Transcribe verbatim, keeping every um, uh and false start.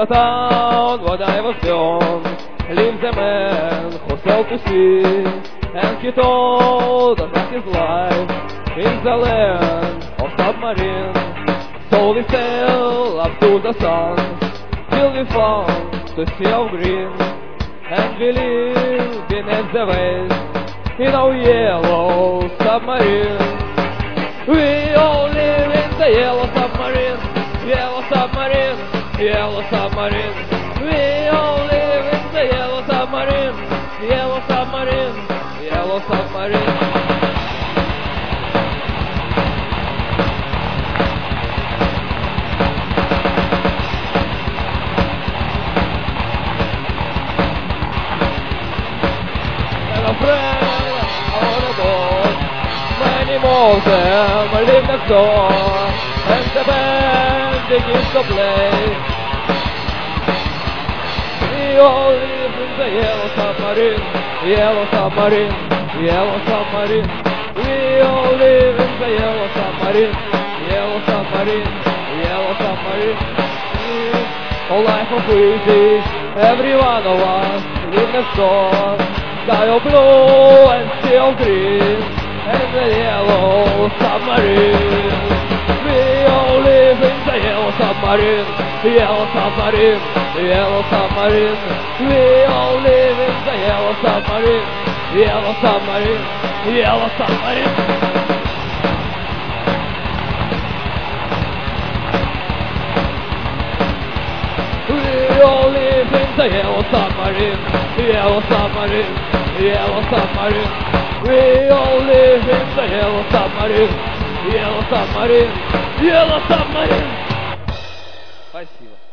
the town what I was born lived a man who sailed to sea, and he told us that his life in the land of submarine. So we sailed up to the sun till we found the sea of green, and we lived beneath the waves in our yellow submarine. We all live in the yellow submarine, yellow submarine, yellow submarine. We all live in the yellow submarine, yellow submarine, yellow submarine. And a friend on a boat, many more of them live next door, and the band begins to play. We all live in the yellow submarine, yellow submarine, yellow submarine. We all live in the yellow submarine, yellow submarine, yellow submarine. A life of easy, every one of us live next door. Sky of blue and sea of green, and the yellow submarine. We all live in the yellow submarine, yellow submarine, yellow submarine. We all live in the yellow submarine, yellow submarine, yellow submarine. We all live in the yellow submarine, yellow submarine, yellow submarine. We all live in the yellow submarine, yellow submarine, yellow submarine. Спасибо.